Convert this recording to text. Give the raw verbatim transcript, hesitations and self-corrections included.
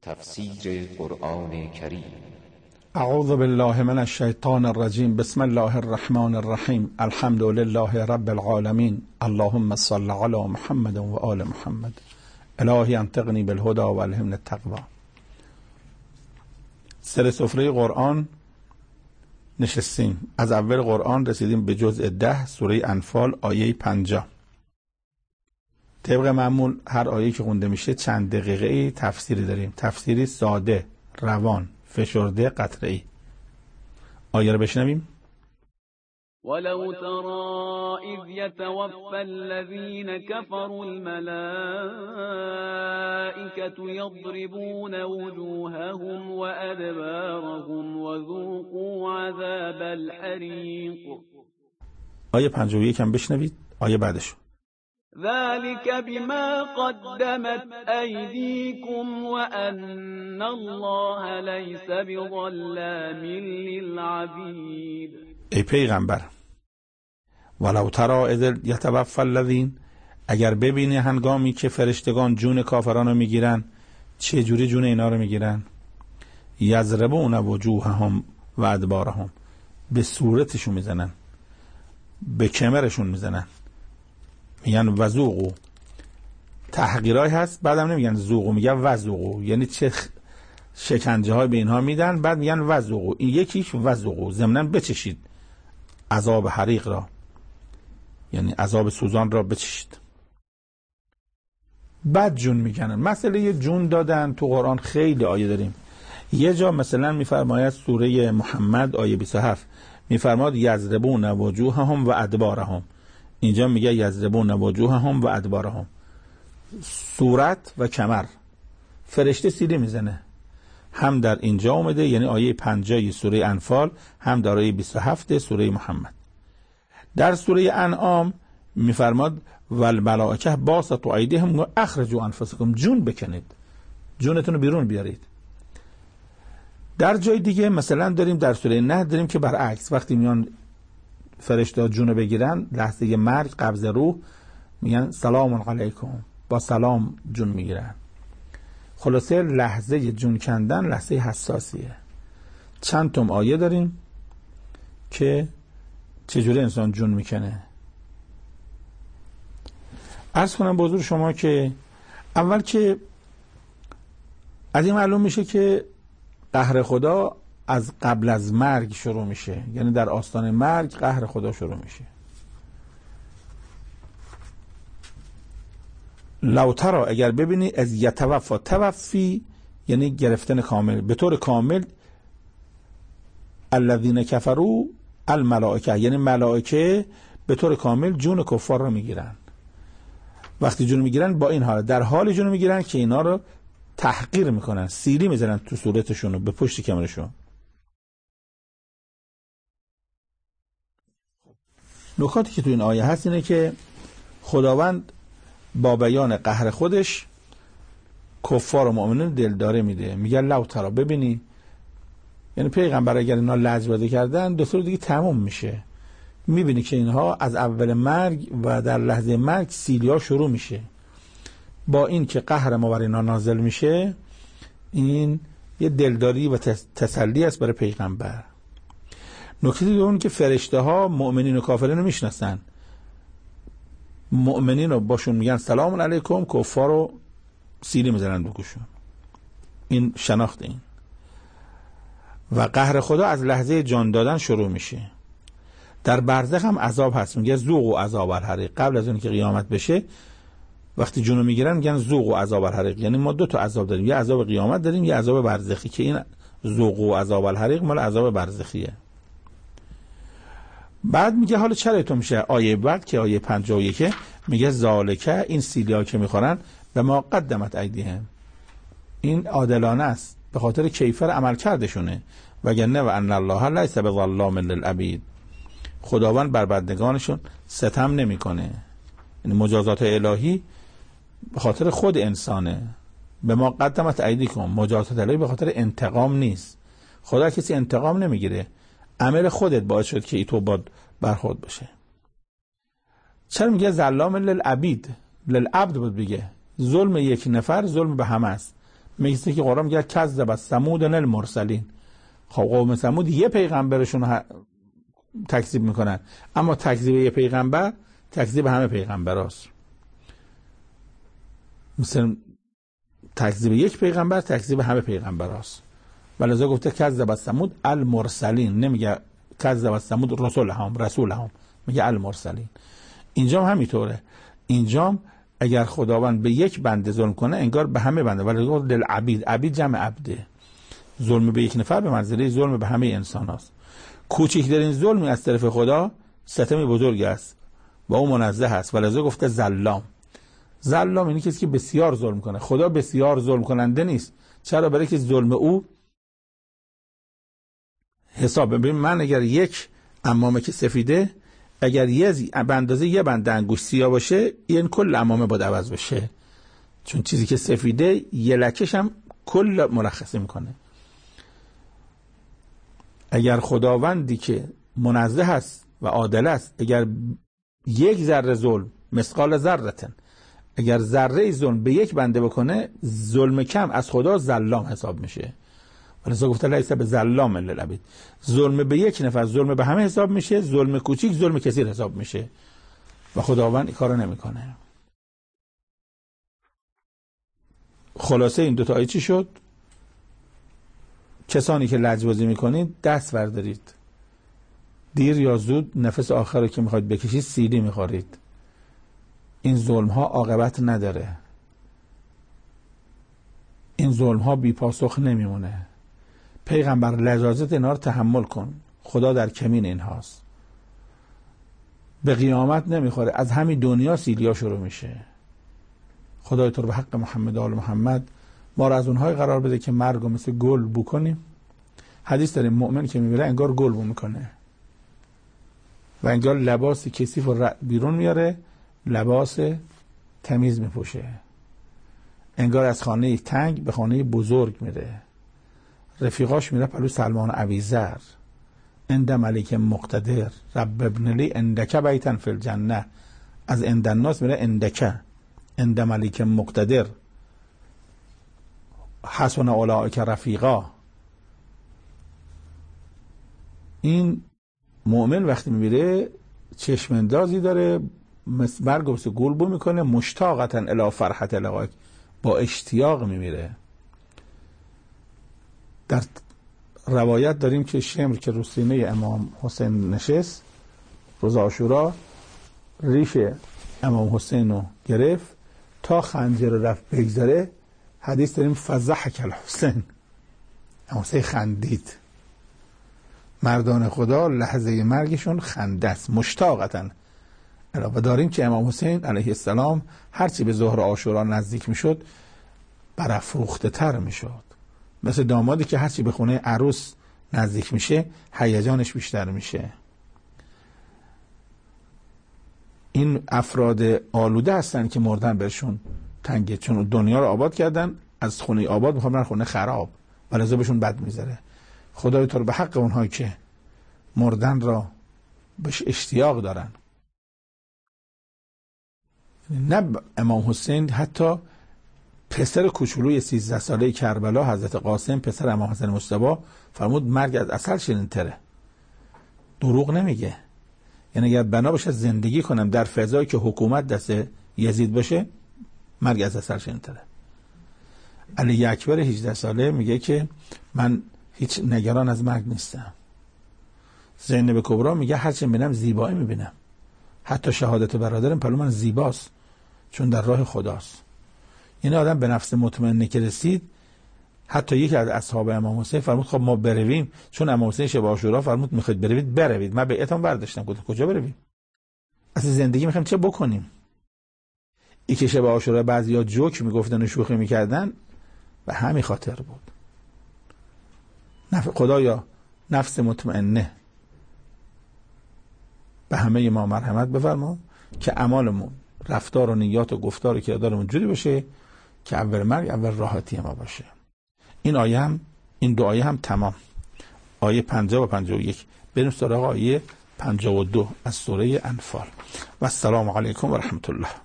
تفسیر قرآن کریم. اعوذ بالله من الشیطان الرجیم. بسم الله الرحمن الرحیم. الحمد لله رب العالمین. اللهم صل علی محمد و آل محمد. الهی انطقنی بالهدى و الهمنی التقوی. سر سفره قرآن نشستیم. از اول قرآن رسیدیم به جزء ده سوره انفال آیه پنجاه. طبق معمول هر آیه که خونده میشه چند دقیقه تفسیری داریم. تفسیری ساده، روان، فشرده، قطعی. آیه رو بشنویم. ولو ترى إذ يتوفى الذين كفروا الملائكة يضربون وجوههم وأدبارهم وذوقوا عذاب الحريق. آیه پنجاه و یک هم بشنوید. آیه بعدش. ذلك بما قدمت أيديكم وأن الله ليس بظلام للعبيد. ای پیغمبر، ولو تری اذ یتوفی الذین، اگر ببینی هنگامی که فرشتگان جون کافران رو میگیرن، چه جوری جون اینا رو میگیرن؟ یضربون وجوههم و ادبارهم، به صورتشون میزنن، به کمرشون میزنن، میگن وذوقوا. تحقیرای هست، بعدم نمیگن ذوقوا، میگن وذوقوا، یعنی چه شکنجه های به اینها میدن، بعد میگن وذوقوا. این یکیش وذوقوا، ضمناً بچشید عذاب حریق را، یعنی عذاب سوزان را بچشید. بعد جون میکنن. مسئله جون دادن تو قرآن خیلی آیه داریم. یه جا مثلا میفرماید سوره محمد آیه بیست و هفت میفرماید یضربون وجوههم و ادبارهم. اینجا میگه یضربون وجوههم و ادبارهم، صورت و کمر. فرشته سیلی میزنه. هم در اینجا اومده، یعنی آیه پنجاه سوره انفال، هم در آیه بیست و هفت سوره محمد. در سوره انعام میفرماد والملائکه باسطوا ایدیهم و اخرجوا انفسکم، جون بکنید، جونتون رو بیرون بیارید. در جای دیگه مثلا داریم در سوره نه داریم که برعکس، وقتی میان فرشته جون رو بگیرن، لحظه مرگ قبض روح، میگن سلام علیکم، با سلام جون میگیرن. خلاصه لحظه جون کندن لحظه حساسیه. چند تام آیه داریم که چجوری انسان جون میکنه. عرض کنم به حضور شما که اول که از این معلوم میشه که قهر خدا از قبل از مرگ شروع میشه، یعنی در آستان مرگ قهر خدا شروع میشه. لو تری، اگر ببینی، از یتوفی، توفی یعنی گرفتن کامل، به طور کامل، الذین کفروا الملائکه، یعنی ملائکه به طور کامل جون کفار رو میگیرن. وقتی جون میگیرن با این حال، در حال جون میگیرن که اینا رو تحقیر میکنن، سیلی میزنن تو صورتشون و به پشت کمرشون. نکاتی که تو این آیه هست اینه که خداوند با بیان قهر خودش کفار و مؤمنین دلداره میده. میگه لو تری، ببینی، یعنی پیغمبر اگر اینا لجبازی کردن دو سال دیگه تموم میشه. میبینی که اینها از اول مرگ و در لحظه مرگ سیلیا شروع میشه. با این که قهر ما بر اینا نازل میشه، این یه دلداری و تسلی است برای پیغمبر. نکته دوم که فرشته ها مؤمنین و کافرین رو میشناسن. مؤمنین رو باشون میگن سلام علیکم، کفار رو سیلی میزنن بگوشون. این شناخت. این و قهر خدا از لحظه جان دادن شروع میشه. در برزخ هم عذاب هست، میگه ذوقوا عذاب الحریق. قبل از اون که قیامت بشه، وقتی جونو میگیرن میگن ذوقوا عذاب الحریق، یعنی ما دو تا عذاب داریم، یه عذاب قیامت داریم، یه عذاب برزخی، که این ذوقوا عذاب الحریق مال عذاب برزخیه. بعد میگه حالا چرا تو میشه آیه بعد که آیه پنجاه و یک میگه ذالکه، این سیلیا که میخورن، به ما قدمت ایدیهم، این عادلانه است، به خاطر کیفر عمل کردشونه، وگرنه و ان الله لیس بظلام للعبید، خداوند بر بندگانشون ستم نمیکنه. یعنی مجازات الهی به خاطر خود انسانه. به ما قدمت ایدیکم، مجازات الهی به خاطر انتقام نیست. خدا کسی انتقام نمیگیره، عمل خودت باعث شد که ای تو باد برخورد بشه. چرا میگه ظلام للعبید؟ للعبد بود بگه. ظلم یک نفر ظلم به همه است. میگه که قرآن میگه کذب ثمود المرسلین. خب قوم ثمود یه پیغمبرشون رو تکذیب میکنن، اما تکذیب یه پیغمبر تکذیب همه پیغمبراست. مثل تکذیب یک پیغمبر تکذیب همه پیغمبراست. ولذا گفته کذب ثمود المرسلین، نمیگه کذب ثمود رسولهم رسولهم، میگه المرسلین. اینجا هم همینطوره. اینجا اگر خداوند به یک بنده ظلم کنه انگار به همه بنده، ولی گفت للعبید، عبید جمع عبده. ظلم به یک نفر به منزله ظلم به همه انسان است. کوچکترین ظلمی از طرف خدا ستم بزرگ است و او منزه است. ولذا گفته ظلام. ظلام یعنی کسی که بسیار ظلم کنه. خدا بسیار ظلم کننده نیست. چرا؟ برای که ظلم او حساب. ببین من اگر یک عمامه که سفیده، اگر یه به اندازه یه بند انگوش سیاه باشه، این کل عمامه باید عوض بشه، چون چیزی که سفیده یه لکش هم کل مرخصی میکنه. اگر خداوندی که منزه است و عادل است، اگر یک ذره ظلم مثقال ذره‌تن، اگر ذره ظلم به یک بنده بکنه، ظلم کم از خدا ظلام حساب میشه. ولذا گفته لیس به ظلام للعبید. ظلم به یک نفر ظلم به همه حساب میشه، ظلم کوچیک ظلم کثیر حساب میشه و خداوند این کارو نمیکنه. خلاصه این دو تا آیه چی شد؟ کسانی که لجبازی میکنید دست بردارید، دیر یا زود نفس آخر رو که میخواید بکشید سیلی میخورید. این ظلم ها عاقبت نداره، این ظلم ها بی پاسخ نمیمونه. پیغمبر لجاجت اینا رو تحمل کن، خدا در کمین اینهاست. به قیامت نمیخوره، از همین دنیا سیلیا شروع میشه. خدای تو رو به حق محمد و آل محمد ما رو از اونهای قرار بده که مرگ رو مثل گل بو کنیم. حدیث داریم مؤمن که میبره انگار گل بو میکنه و انگار لباس کثیف رو بیرون میاره، لباس تمیز میپوشه. انگار از خانه تنگ به خانه بزرگ میره. رفیقاش میره پلو سلمان عویزر، اند ملیک مقتدر رب ابن لی اندک بیتن فی الجنه. از اندناس میره اندک، اند ملیک مقتدر حسن اولئک رفیقا. این مؤمن وقتی میبیره چشم اندازی داره، مثل برگ مثل گل بو میکنه، مشتاقتا الی فرحت لقائک، با اشتیاق میمیره. در روایت داریم که شمر که رو سینه امام حسین نشست روز عاشورا، ریش امام حسین رو گرفت تا خنجر رو رفت بگذاره. حدیث داریم فضحک الحسین، امام حسین خندید. مردان خدا لحظه مرگشون خنده است، مشتاقتن. علاوه داریم که امام حسین علیه السلام هرچی به ظهر عاشورا نزدیک میشد برافروخته تر میشد، مثل دامادی که هرچی به خونه عروس نزدیک میشه هیجانش بیشتر میشه. این افراد آلوده هستن که مردن برشون تنگه، چون دنیا رو آباد کردن، از خونه آباد میخوام برن خونه خراب، ولذا بهشون بد میذاره. خدای تو رو به حق اونهایی که مردن را بهش اشتیاق دارن. نه امام حسین، حتی پسر کوچولوی سیزده ساله کربلا حضرت قاسم پسر امام حسن مجتبی فرمود مرگ از عسل شیرین تره. دروغ نمیگه. یعنی اگر بنا باشه زندگی کنم در فضایی که حکومت دست یزید باشه، مرگ از عسل شیرین تره. علی اکبر هجده ساله میگه که من هیچ نگران از مرگ نیستم. زینب کبرا میگه هرچی میبینم زیبایی میبینم، حتی شهادت برادرم پلو من زیباست چون در راه خداست. این آدم به نفس مطمئنه که رسید. حتی یکی از اصحاب امام حسین فرمود خب ما برویم، چون امام حسین شب عاشورا فرمود میخواید بروید بروید، من بیعتم برداشتم. گفت کجا برویم؟ اصلا زندگی میخوایم چه بکنیم؟ ای که شب عاشورا بعضیا جوک میگفتن و شوخی میکردن به همین خاطر بود. نف... خدایا نفس مطمئنه به همه ما مرحمت بفرما که اعمالمون، رفتار و نیات و گفتار و کردارمون جوری باشه که اول مرگ اول راحتی ما باشه. این آیه هم، این دو آیه هم تمام. آیه پنجاه و پنجاه و یک. بریم سراغ آیه پنجاه و دو از سوره انفال. و السلام علیکم و رحمت الله.